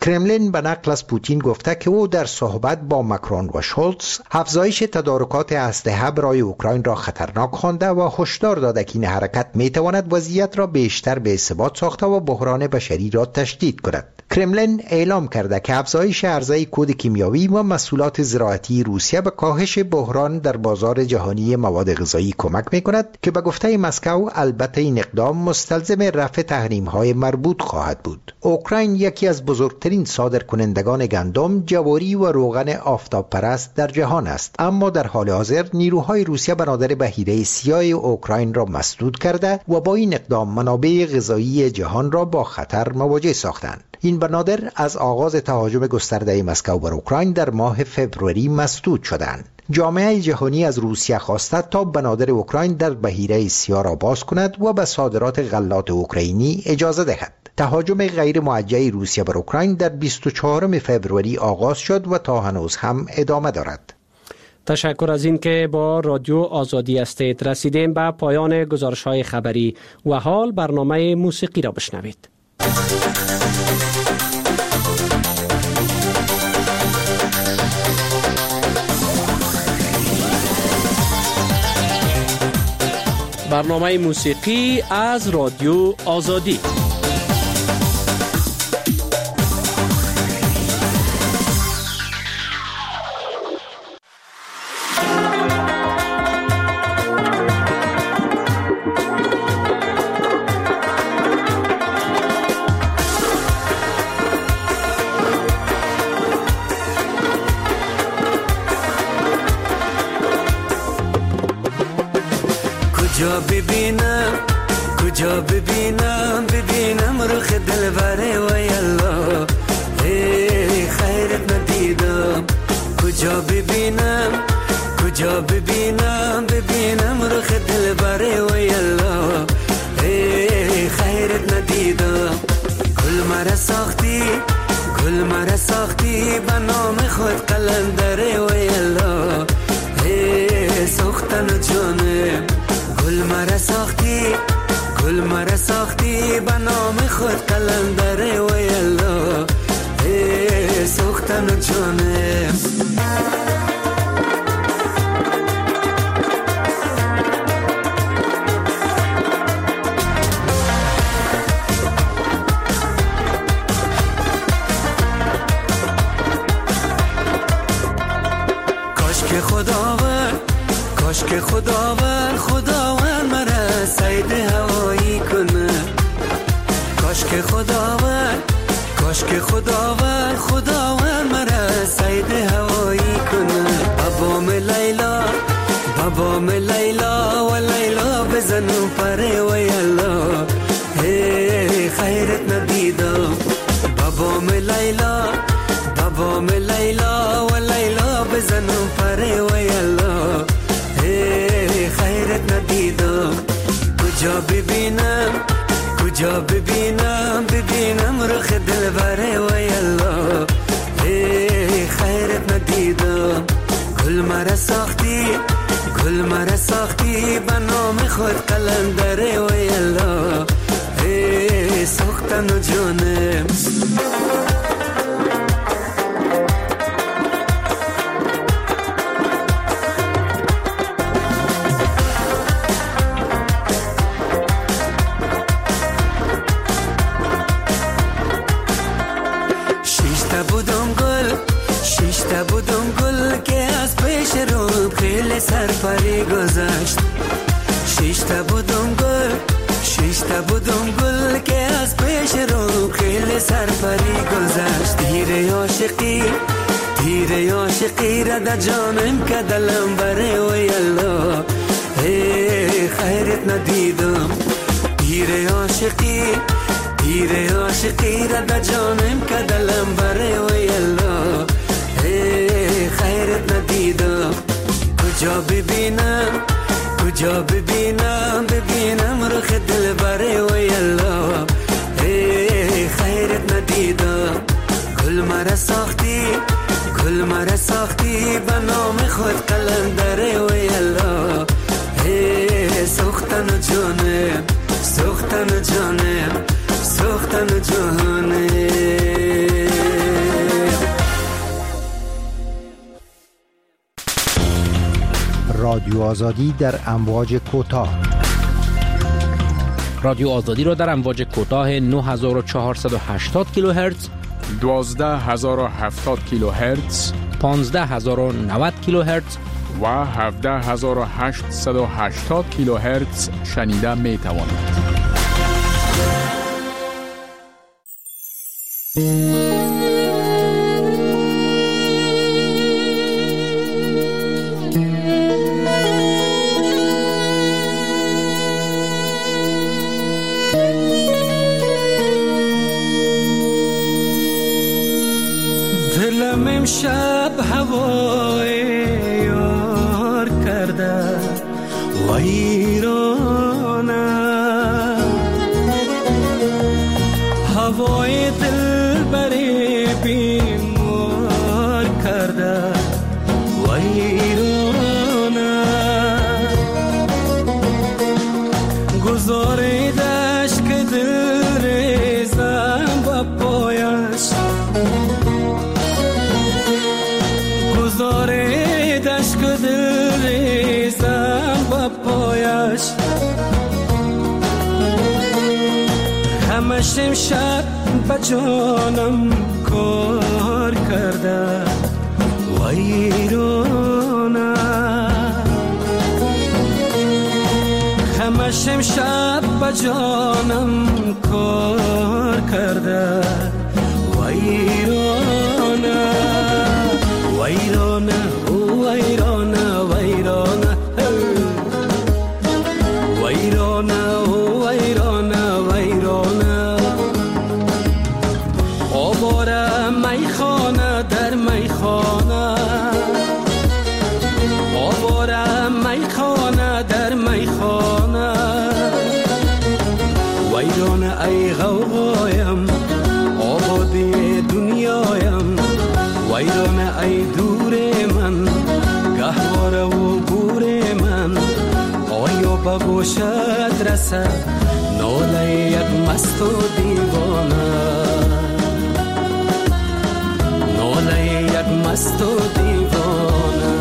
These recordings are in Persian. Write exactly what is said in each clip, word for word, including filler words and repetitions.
کرملین به نقل از پوتین گفته که او در صحبت با ماکرون و شولتز افزایش تدارکات اسلحه برای اوکراین را خطرناک خوانده و هشدار داده که این حرکت میتواند وضعیت را بیشتر به ثبات ساخته و بحران بشری را تشدید کند. کرملین اعلام کرده که افزایش عرضه کود کیمیاوی و محصولات زراعتی روسیه به کاهش بحران در بازار جهانی مواد غذایی کمک می‌کند که به گفته مسکو البته این اقدام مستلزم رفع تحریم‌های مربوط خواهد بود. اوکراین یکی از بزرگترین صادرکنندگان گندم، جواری و روغن آفتاب پرست در جهان است، اما در حال حاضر نیروهای روسیه بنادر بحیره سیاه اوکراین را مسدود کرده و با این اقدام منابع غذایی جهان را با خطر مواجه ساختند. این بنادر از آغاز تهاجم گسترده مسکو بر اوکراین در ماه فوریه مسدود شدند. جامعه جهانی از روسیه خواسته تا بنادر اوکراین در بحیره سیاه را باز کند و به صادرات غلات اوکراینی اجازه دهد. تهاجم غیر موجه روسیه بر اوکراین در بیست و چهارم فوریه آغاز شد و تا هنوز هم ادامه دارد. تشکر از این که با رادیو آزادی استید رسیدیم به پایان گزارش‌های خبری و حال برنامه موسیقی را بشنوید. برنامه موسیقی از رادیو آزادی. کجا ببینم کجا ببینم ببینم رخ دلبره و یلا ای خیرت ندیدم. کجا ببینم کجا ببینم ببینم رخ دلبره و یلا ای خیرت ندیدم. گل مرا ساختی گل مرا ساختی به نام خود قلندره و یلا ای سوختن جانم. گل مرا ساختی گل مرا ساختی به نام خود قلندره و یلا ای سوختن جانم. کاش که خداوند کاش که خداوند خداوند مرا سید هوایی کنه. کاش که خداوند کاش که خداوند خداوند مرا سید هوایی کنه. بابام لیلا بابام لیلا و لیلا بزنم پره و یلا ای خیرت ندیدم. بابام لیلا بابام لیلا و لیلا بزنم پره و یلا ای خیرت ندیدم. کجا ببینم کجا ببینم ببینم رخ دلبره و یلا ای خیرت ندیدم. گل مرا ساختی گل مرا ساختی به نام خود قلندره و یلا ای سوختن جانم. سرپری گذشت شش تا بودم گل شش تا بودم گل که از پیش رو خیلی سرپری گذشت. تیر عاشقی تیر عاشقی را در جانم که دلم بره و یلا ای خیرت ندیدم. تیر عاشقی تیر عاشقی را در جانم که دلم بره و یلا ای خیرت ندیدم. کجا ببینم کجا ببینم ببینم رخ دلبره و یلا ای خیرت ندیدم. گل مرا ساختی گل مرا ساختی به نام خود قلندره و یلا ای سوختن جانم سوختن جانم سوختن جانم. رادیو آزادی در امواج کوتاه. رادیو آزادی را در امواج کوتاه نه هزار و چهارصد و هشتاد کیلوهرتز، دوازده هزار و هفتاد کیلوهرتز، پانزده هزار و نود کیلوهرتز و هفده هزار و هشتصد و هشتاد کیلوهرتز شنیده می توانید. دلم امشب هوای یار کرده ویرانه، هوای دل بری بیمار کرده ویرانه، گذاریدش که دل ریزم با پایش، گذاریدش که دل ریزم با پایش، همش امشب با جانم کار کرده ویرانه، همش امشب با جانم کار کرده ویرانه، ویرانه او ویرانه ویرانه ویرانه او ویرانه ویرانه، آواره میخانه در میخانه، آواره میخانه در میخانه، ویرانه ای غوغایم آبادی دنیایم، ویرانه ای دور من گهواره و گور من، آیا به گوشت رسد ناله یک مست و دیوانه، ناله یک مست و دیوانه.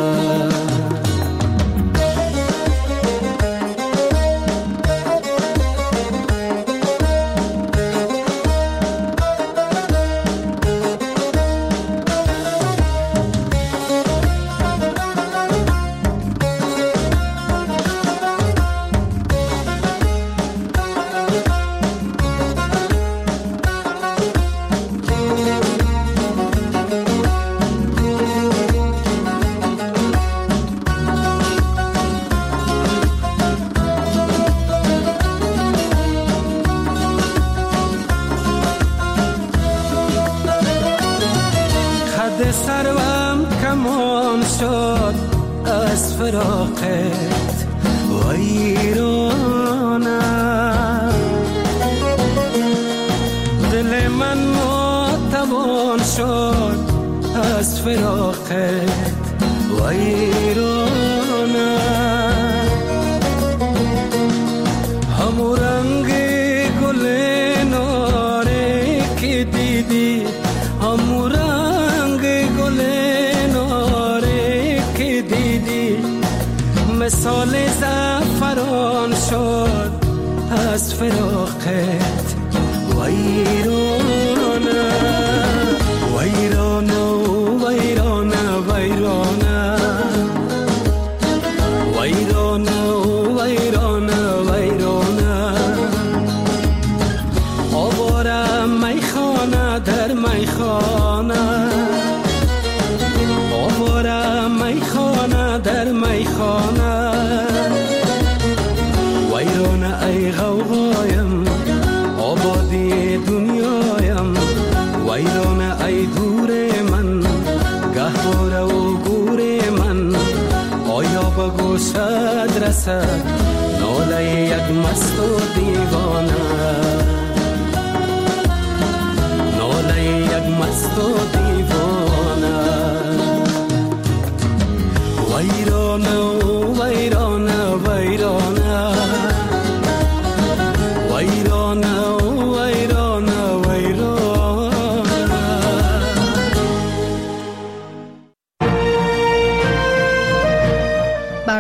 سروم کمان شد از فراقت ویرانه، دل من ناتوان شد از فراقت ویرانه، همو رنگ گل ناره که دیدی، همو رنگ گل ناره که دیدی، مثال زعفران شد از فراقت ویرانه، ویرانه ویرانه ویرانه ویرانه ویرانه ویرانه، آواره میخانه در میخانه، آواره میخانه در میخانه، ویرانه ای غوغایم آبادی دنیایم، ویرانه ای دور من گهواره و گور من، آیا به گوشت رسد ناله یک مست و دیوانه، ناله یک مست و دیوانه، ویرانه ویرانه ویرانه ویرانه ویرانه ویرانه.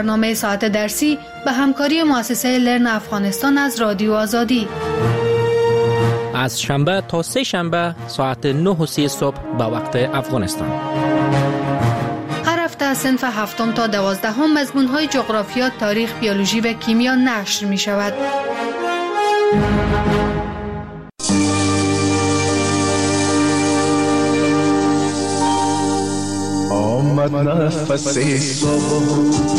برنامه ساعت درسی به همکاری مؤسسه لرن افغانستان از رادیو آزادی. از شنبه تا سه شنبه ساعت نه و سی صبح به وقت افغانستان. هر هفته از صنف هفتم تا دوازدهم مضمون‌های جغرافیا، تاریخ، بیولوژی و کیمیا نشر می شود. آمد نفس صبح،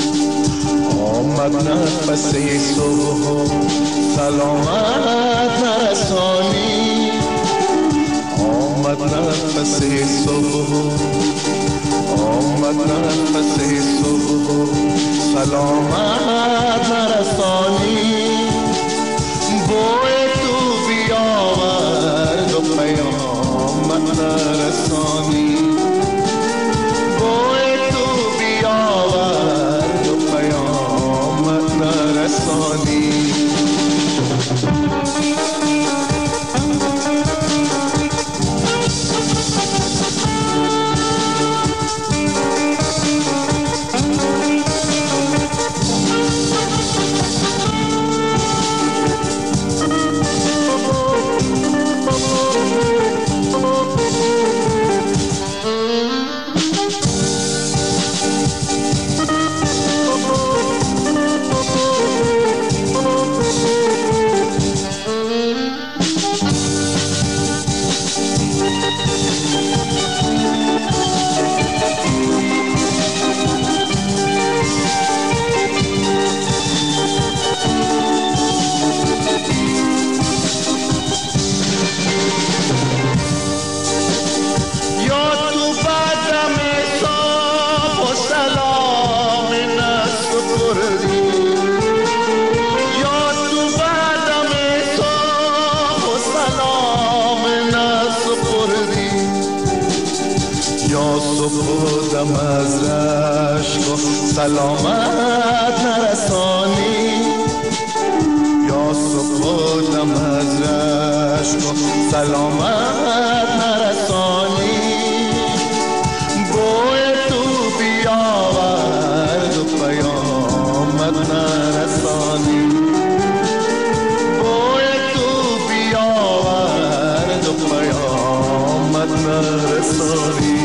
آمد نفس صبح، سلامت نرسانی. آمد نفس صبح، آمد نفس صبح، سلامت نرسانی. بوی تو بیاورد و پیامت نرسانی. سلامت نرسانی. یا صبح دم از رشک و سلامت نرسانی. بوی تو بیاورد و پیامت نرسانی. بوی تو بیاورد و پیامت نرسانی.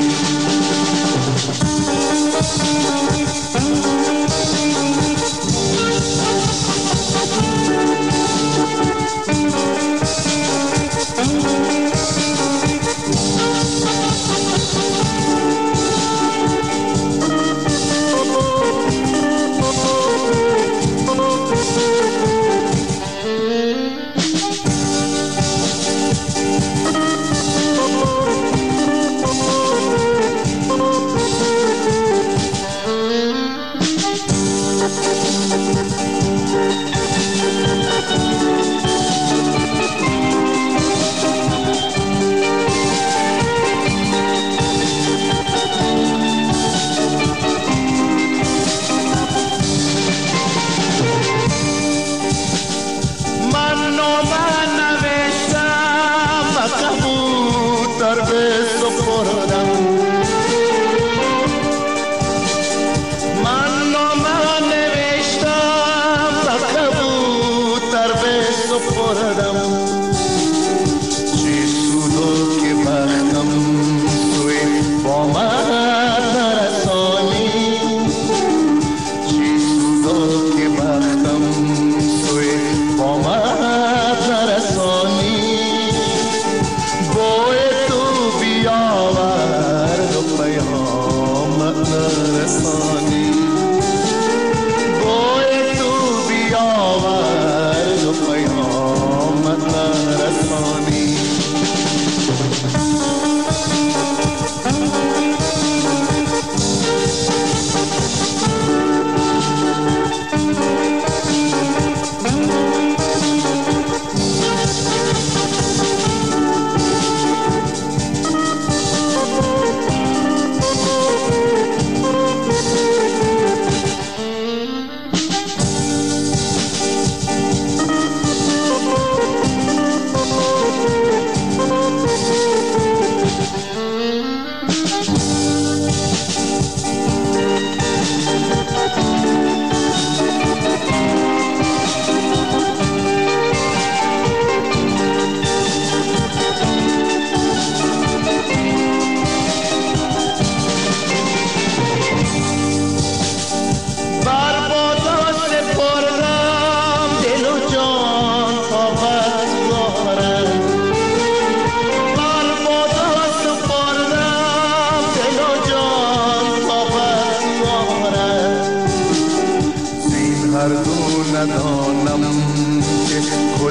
Boy, tu biava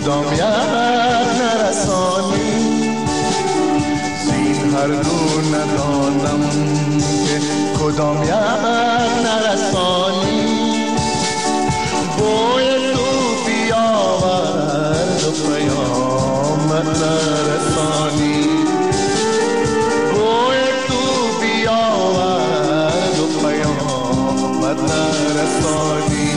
کدام یک نرسانی، زین هر دو ندانم که کدام یک نرسانی. بوی تو بیاورد و پیامت نرسانی، بوی تو بیاورد و پیامت نرسانی.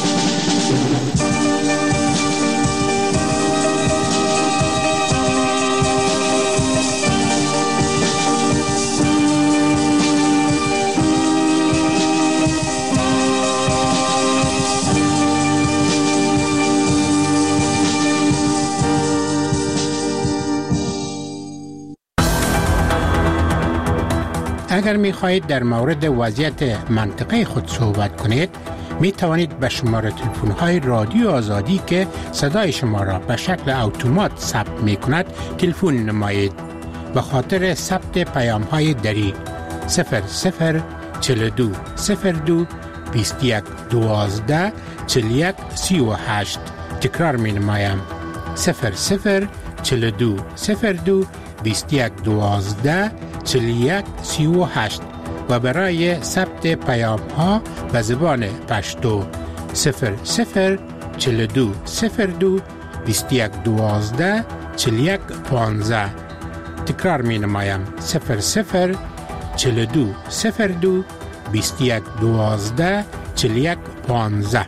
اگر می خواهید در مورد وضعیت منطقه خود صحبت کنید، می توانید به شماره تلفن های رادیو آزادی که صدای شما را به شکل اتومات ثبت می کند تلفن نمایید. به خاطر ثبت پیام های دری صفر صفر چهل و دو صفر دو بیست و یک دوازده چهل و یک سی و هشت. تکرار می نمایم صفر صفر چهل و دو صفر دو بیست و یک دوازده چهل و یک سی و هشت و برای ثبت پیام ها به زبان پشتو صفر صفر چهل و دو صفر دو بیست و یک دوازده چهل و یک پانزده. تکرار می نمایم صفر صفر چهل و دو صفر دو بیست و یک دوازده چهل و یک پانزده.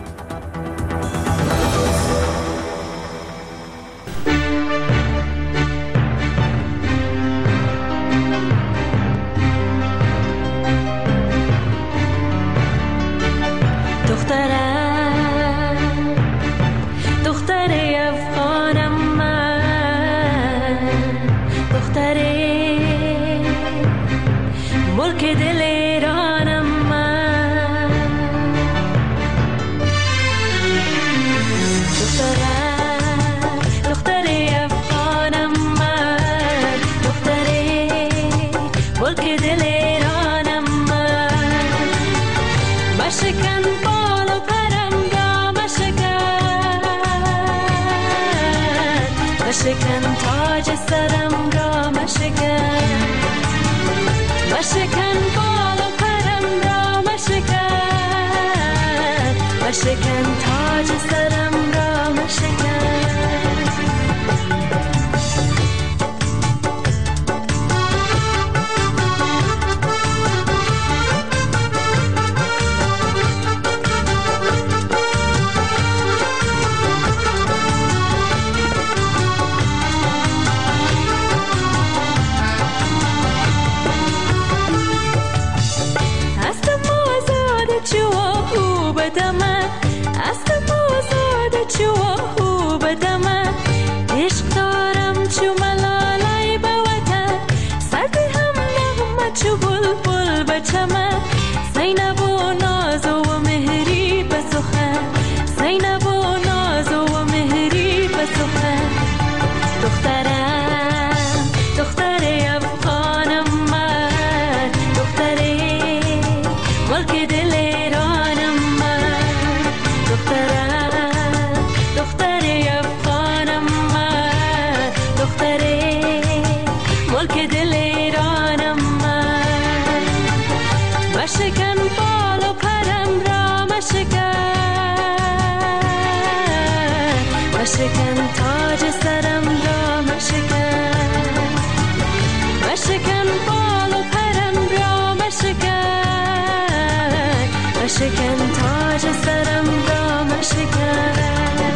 مشکن تاج سرم را مشکن، مشکن بال و پرم را مشکن، مشکن تاج سرم را مشکن. مشکن تاج سرم را مشکن، مشکن بال و پرم را مشکن، مشکن تاج سرم را مشکن.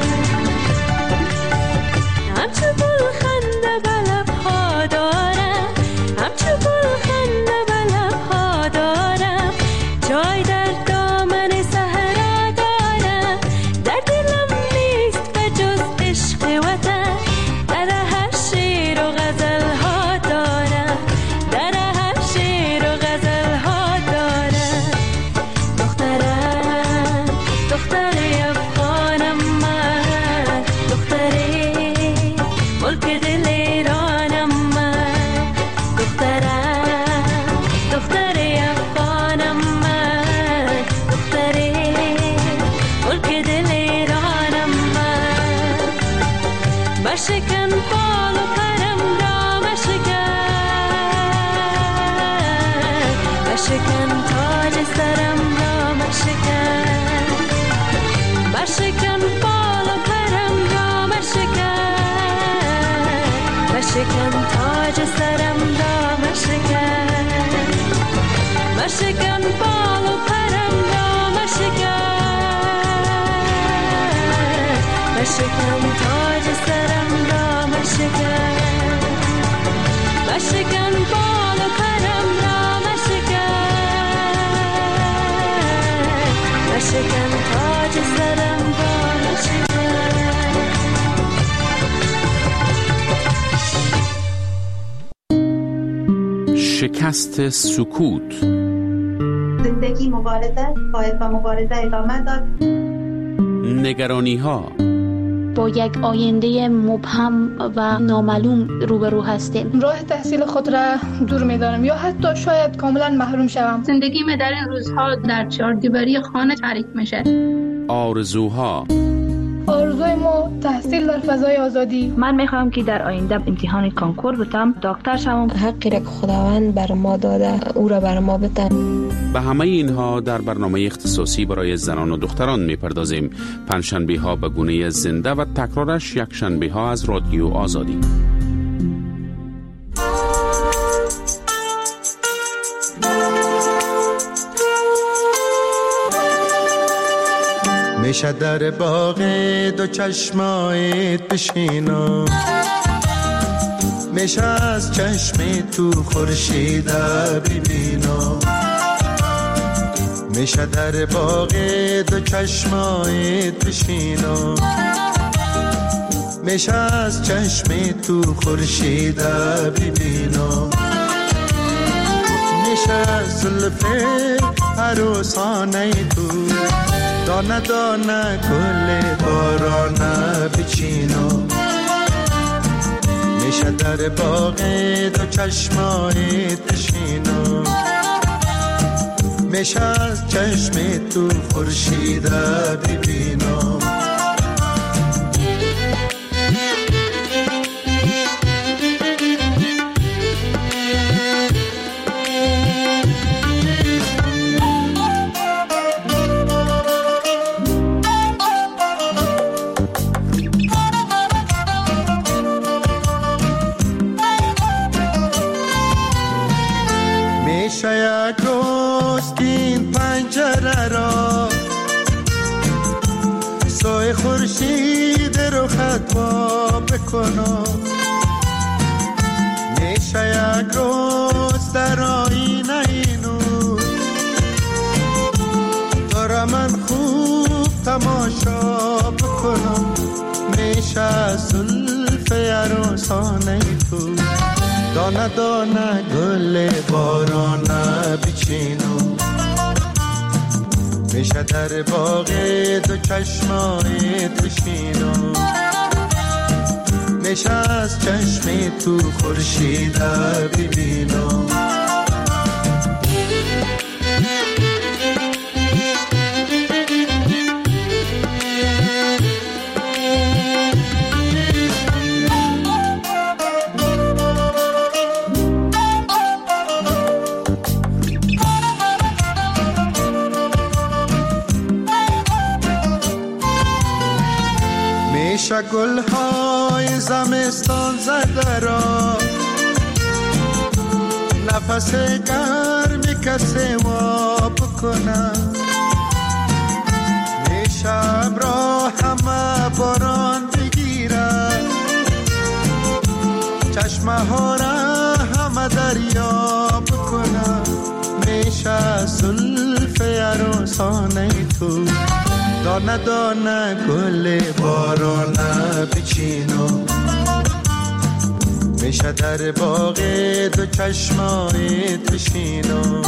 همچو گل خنده به لب‌ها دارم، همچو گل خنده به لب‌ها دارم، جای در دامن صحرا دارم، در دلم نیست به جز عشق وطن، در هر شعر و غزل ها دارم، در هر شعر و غزل ها دارم. دخترم سرم را مشکن، مشکن بال و پرم را مشکن، مشکن تاج سرم را مشکن، مشکن بال و پرم را مشکن، مشکن تاج سرم را مشکن، مشکن بال و پرم را مشکن، مشکن تاج سرم را مشکن. شکست سکوت. زندگی مبارزه باید با مبارزه ادامه داد. نگرانی ها. با یک آینده مبهم و نامعلوم روبرو هستیم. راه تحصیل خود را دور می‌دارم یا حتی شاید کاملا محروم شوم. زندگی من در این روزها در چهار دیواری خانه تعریف میشه. آرزوها. آرزوی ما تحصیل در فضای آزادی. من میخوام که در آینده امتحان کانکور بتم، دکتر شوم. حقی را که خداوند بر ما داده او را بر ما بده. به همه اینها در برنامه اختصاصی برای زنان و دختران میپردازیم. پنجشنبه ها به گونه زنده و تکرارش یک شنبه ها از رادیو آزادی. میشه در باغ دو چشمایت بشینم، میشه از چشم تو خورشید ببینم، میشه در باغ دو چشمایت بشینم، میشه از چشم تو خورشید ببینم، میشه از زلف عروسانه تو دانه دانه گل بارانه بچینم، میشه در باغ دو چشمایت بشینم، میشه از چشم تو خورشید ببینم. یک روز که این پنجره را سوی خورشید رو خطوا بکنم، میشه یک روز در آینه اینو تو را من خوب تماشا بکنم، میشه زلف عروسانه تو دانه دانه گل بارانه بچینم، میشه در باغ دو چشمایت بشینم، میشه از چشم تو خورشید ببینم. میشه گلهای زمستان زده را نفس گرمی کسی وا بکنم، میشه ابرا همه باران بگیره چشمه ها را همه دریا بکنم، میشه زلف عروسانه تو دانه دانه گل بارانه بچینم، میشه در باغ دو چشمایت بشینم،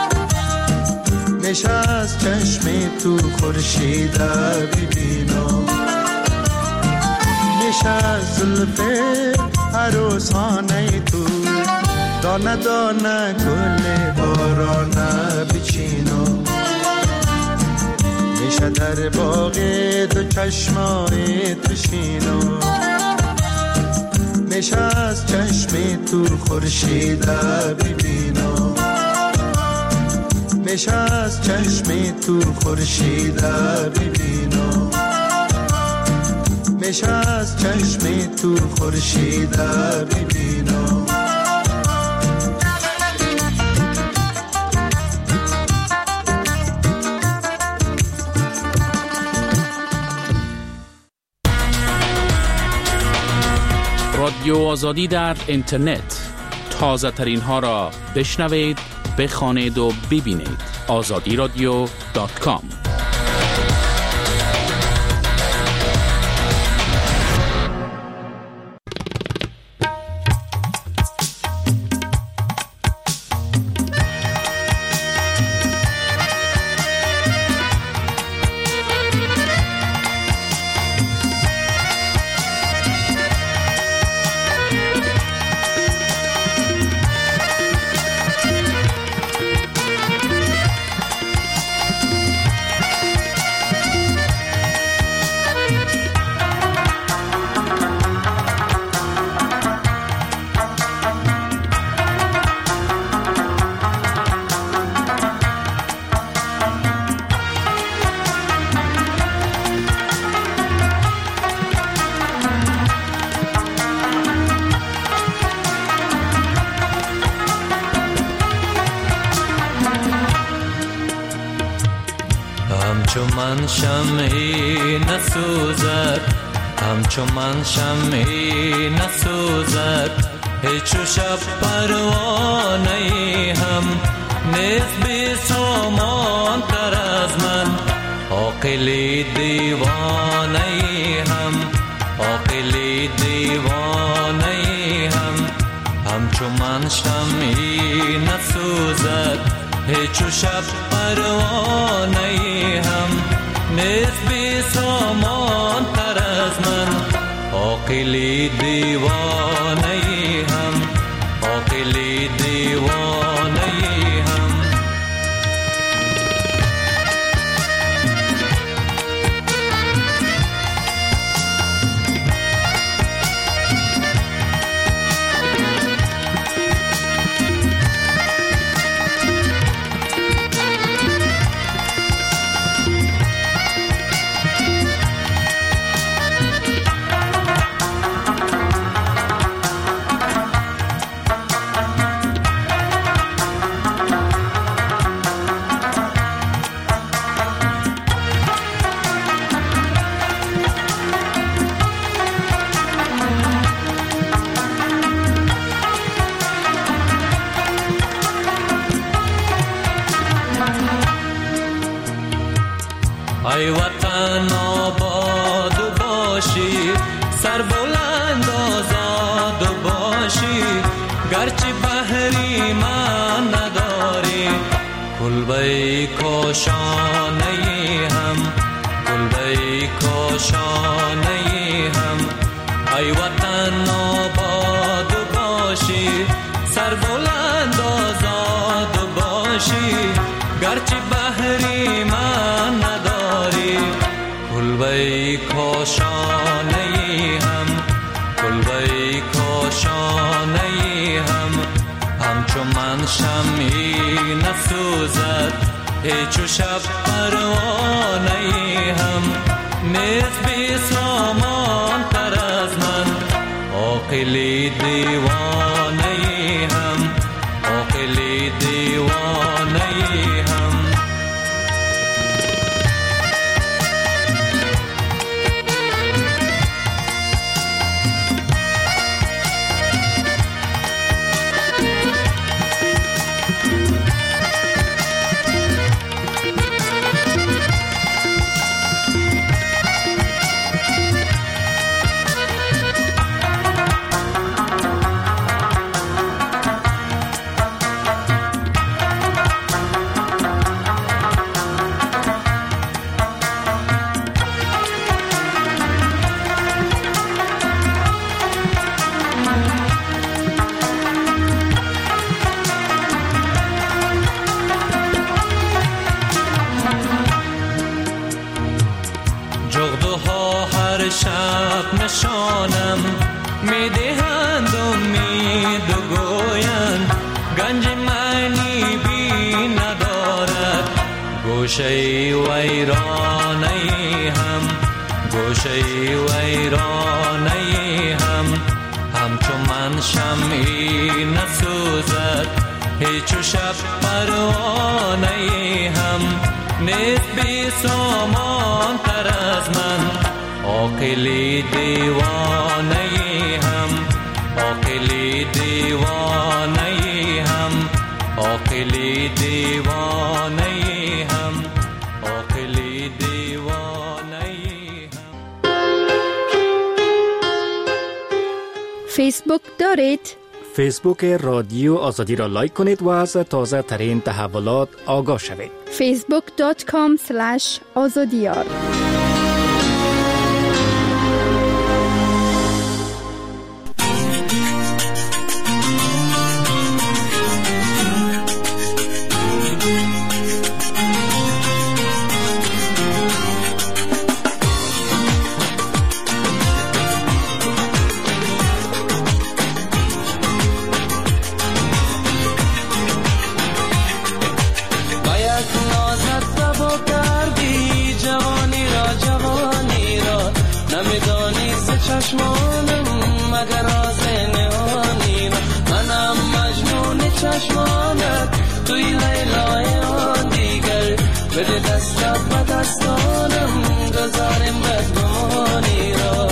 میشه از چشم تو خورشید ببینم، میشه از زلف عروسانه تو دانه دانه گل بارانه بچینم، میشه در باغ دو چشمایت بشینم، میشه از چشم تو خورشید ببینم، میشه از چشم تو خورشید ببینم، میشه از چشم تو خورشید ببینم. رادیو آزادی در اینترنت، تازه ترین ها را بشنوید، بخوانید و ببینید. آزادی رادیو دات کام. همچو من شمعی نسوزد، همچو من شمعی نسوزد، هیچو شب پروانه هم نیست بی سامان تر از من. عاقلی دیوانه هم، عاقلی دیوانه هم، همچو من شمعی نسوزد، هیچو شب پروانه هم نیست بی سامان تر از من. عاقلی دیوانه هم، عاقلی دیوانه هم. ای وطن آباد باشی، سر بلند آزاد باشی، گرچه بحری من نداری، کلبه کاشانه هم، کلبه کاشانه هم. ای وطن آباد باشی، سر بلند آزاد باشی، گرچه بحری من نداری، کلبه کاشانه هم، کلبه کاشانه هم. همچو من شمعی نسوزد، هیچو شب پروانه هم نیست بی سامان تر از من. عاقلی دیوانه هم، عاقلی دیوانه هم. شب نشانم میدهند امید و گویند گنج معنی بی ندارد. گوشه ویرانه هم گوشه ویرانه هم همچون من شمعی نسوزد هیچ شب پروانه هم نیست بی سامان تر از من عاقلی دیوانه هم عاقلی دیوانه هم عاقلی دیوانه هم عاقلی دیوانه هم. فیسبوک دارید؟ فیسبوک رادیو آزادی را لایک کنید و از تازه ترین تحولات آگاه شوید. فیسبوک دات کام اسلش آزادیار. چشمانم مگر راز نهانی را منم مجنون چشمانت توی لیلای آن دیگر بده دستت و دستانم گذارم بدگمانی را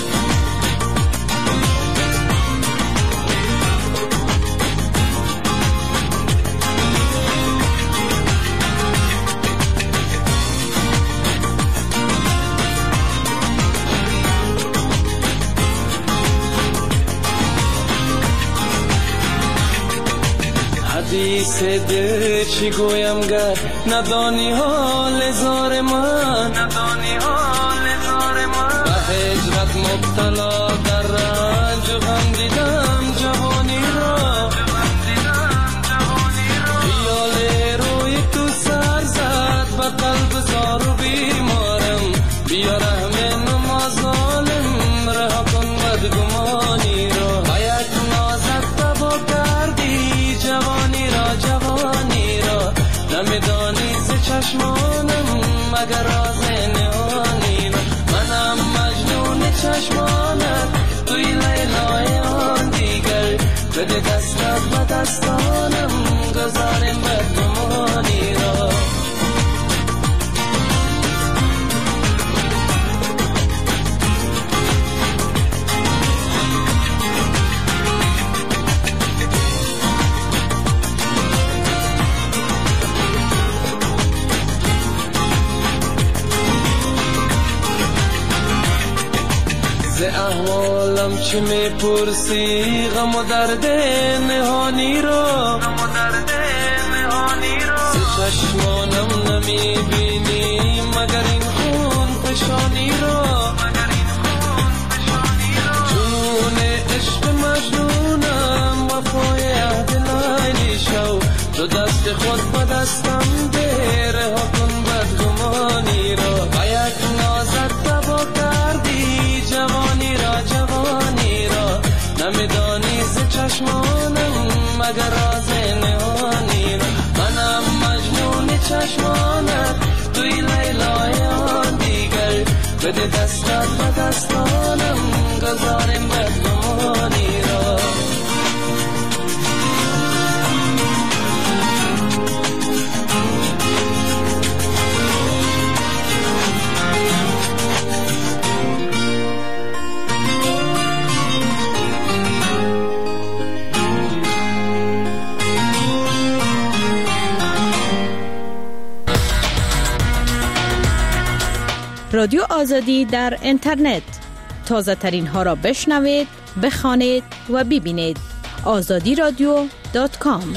حدیث دل چی گویم گر ندانی حال زار من ندانی حال زار من به هجرت مبتلا در رنج و غم دیدم جوانی را خیال روی تو سر زد و قلب زار و بیمارم بیا رحم نما ظالم رها کن بدگمانی را و یک نازت تبا کردی جوانی را جوانی را نمیدانی ز چشمانم مگر راز نهانی را منم مجنون چشمانت توی لیلای آن دیگر بده دستت و دستانم گذارم بدگمانی را ز احوالم چه میپرسی غم و درد نهانی را ز چشمانم نمیبینی مگر این خون فشانی را جنون عشق مجنونم وفای عهد لیلی شو دو دست خود به دستم ده رها کن بدگمانی را و یک نازت تبا کردی جوانی را جوانی را نمیدانی ز چشمانم مگر راز نهانی را منم مجنون چشمانت توی لیلای آن دیگر بده دستت و دستانم گذارم بدگمانی را رادیو آزادی در اینترنت تازه ترین ها را بشنوید، بخوانید و ببینید. آزادی رادیو دات کام.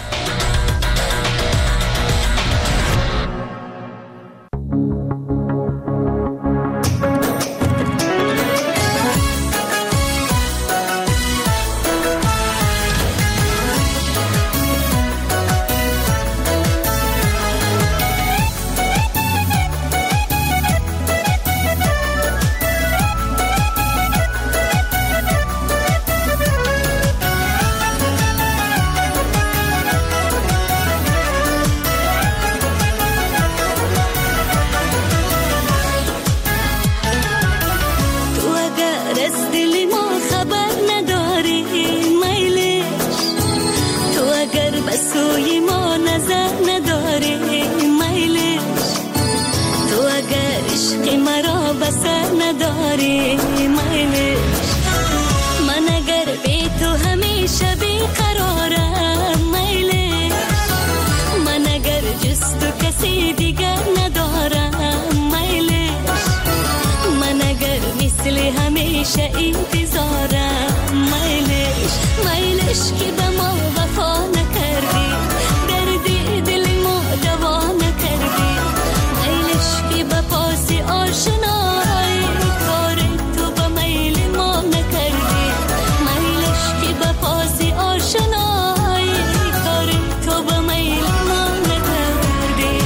نداری میلش. من اگر بی تو همیشه بیقرارم میلش. من اگر جز تو کسی دیگر ندارم میلش. من اگر مثل همیشه انتظارم میلش. میلش که به ما وفا نکردی، دردی دل ما دوا نکردی. میلش که به پاس آشنایی کار تو به میل ما نکردی. میلش که به پاس آشنایی کار تو به میل ما نکردی.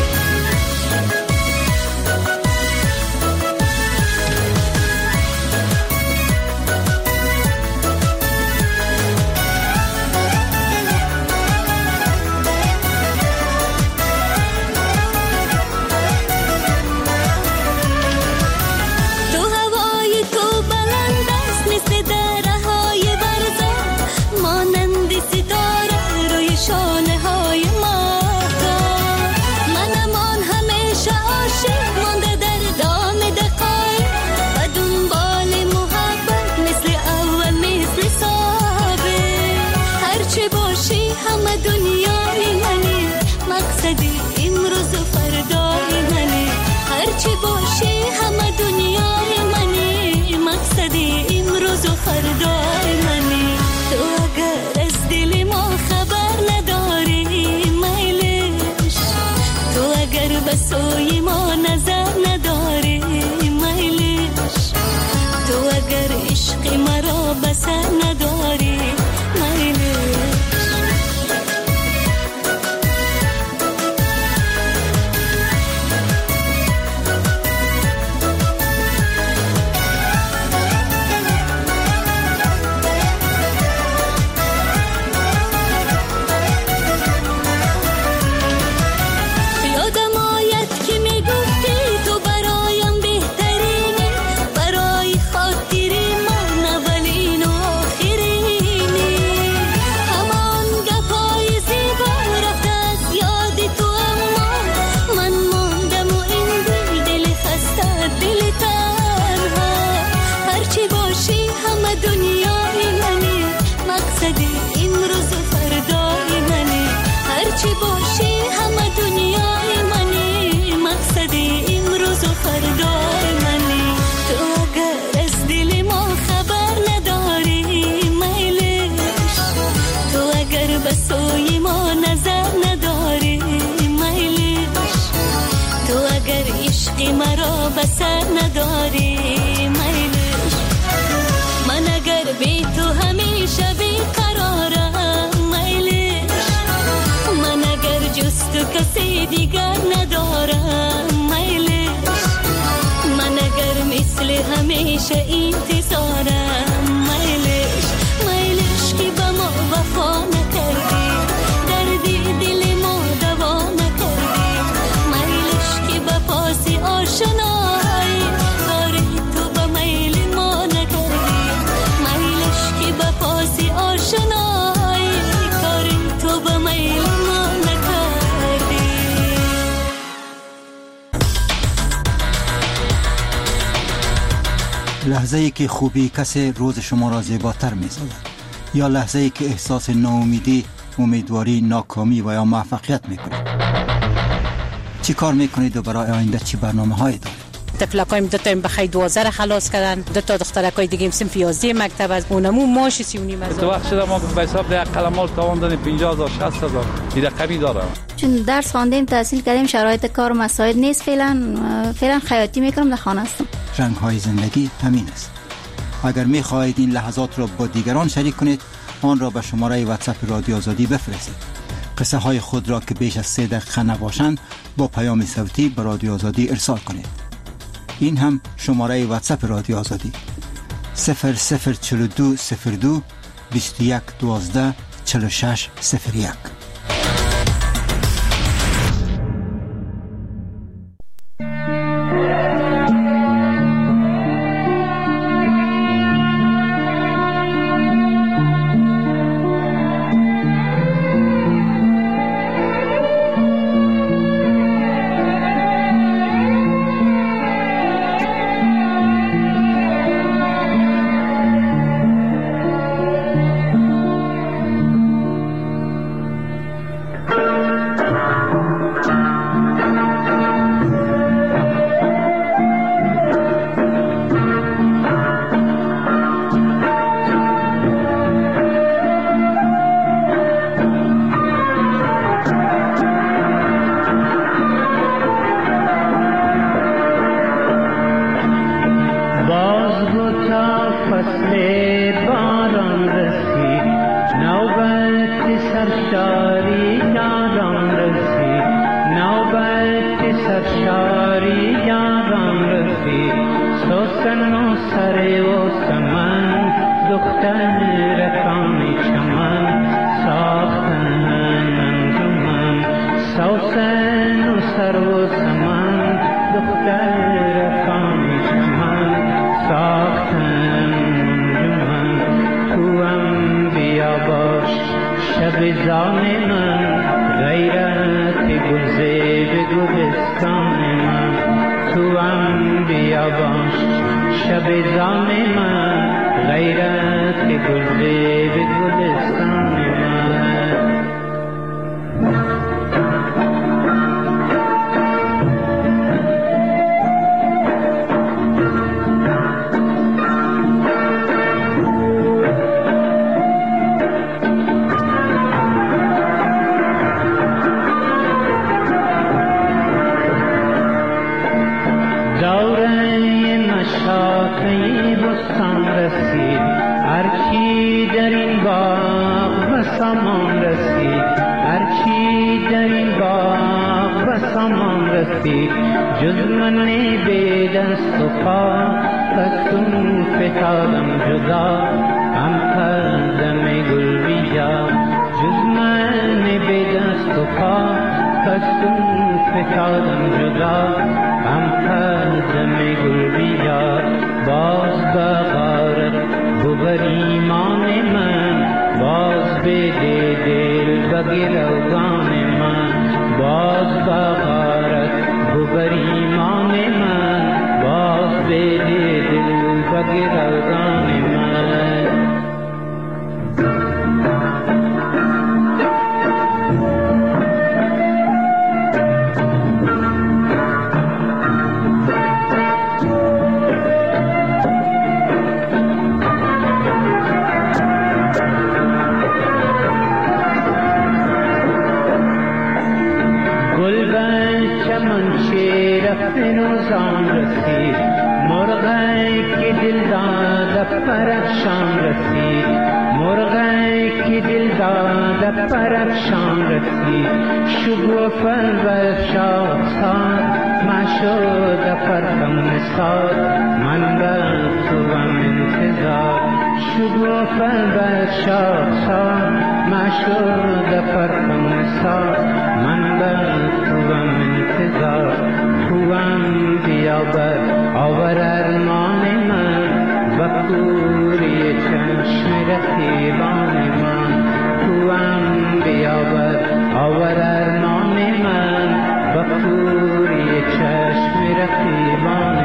سوی ما نظر نداری میلش. تو اگر عشق مرا بسر نداری میلش. مرا بسر نداری میلش. من اگر بی تو همیشه بیقرارم میلش. من اگر جز تو کسی دیگر ندارم میلش. من اگر مثل همیشه انتظارم میلش. میلش که به ما وفا نکردی، دردی دل ما دوا نکردی. میلش که به پاس آشنایی کار تو به میل ما نکردی. میلش که به پاس آشنایی کار تو به میل ما نکردی. لحظه ای که خوبی کسی روز شما را زیباتر می سازد، یا لحظه ای که احساس ناامیدی، امیدواری، ناکامی و یا موفقیت می کنید. چی کار میکنید و برای آینده چی برنامه هایی دارید؟ تفلکایم دو تا بخیر دوازده خلاص کردن، دو تا دخترکای دیگه صنف یازده مکتب از اونمو ماش سی و نیم هزار. تو وقت شده ما به حساب ده قلمال توان دادیم پنجاه هزار شصت هزار این رقمی دارم. چون درس خواندیم تحصیل کردیم شرایط کار مساعد نیست، فعلا فعلا خیاطی میکنم، در خانه هستم. رنگ های زندگی همین است. اگر میخواهید این لحظات را با دیگران شریک کنید، آن را به شماره واتساپ رادیو آزادی بفرستید. قصه های خود را که بیش از سه دقیقه نباشند با پیام صوتی به رادیو آزادی ارسال کنید. این هم شماره واتساپ رادیو آزادی صفر صفر چهل و دو صفر دو بیست و یک دوازده چهل و شش صفر یک. سمن دختر خانه چمن ساختن انجمن سوسن و سر و سمن دختر خانه چمن ساختن انجمن تو هم بیا باش شب زان من غیرت گلزه به گلستان من تو هم بیا باش شب زان من غیرت گلزه به گلستان من هرچی در این باغ و سامان رسید هرچی در این باغ و سامان رسید جز من بی دست و پا پسون فتادم جدا هم قدم گل بیا جز من بی دست و پا پسون فتادم جدا هم قدم گل بیا باز بغارت ببر ایمان من باز بده دل بگروگان من باز بغارت ببر ایمان من باز بده دل بگروگان من فنوزان رسید مرغی که دل داد پرفشان رسید مرغی که دل داد پرفشان رسید شگوفن و شاخسان مشود فرقم نساد من بر توام انتظار شگوفن و شاخسان مشود فرقم نساد من بر توام انتظار توام بیابر آور ارمان من و کوری چشم رقیبان من توام بیابر آور ارمان من و کوری چشم رقیبان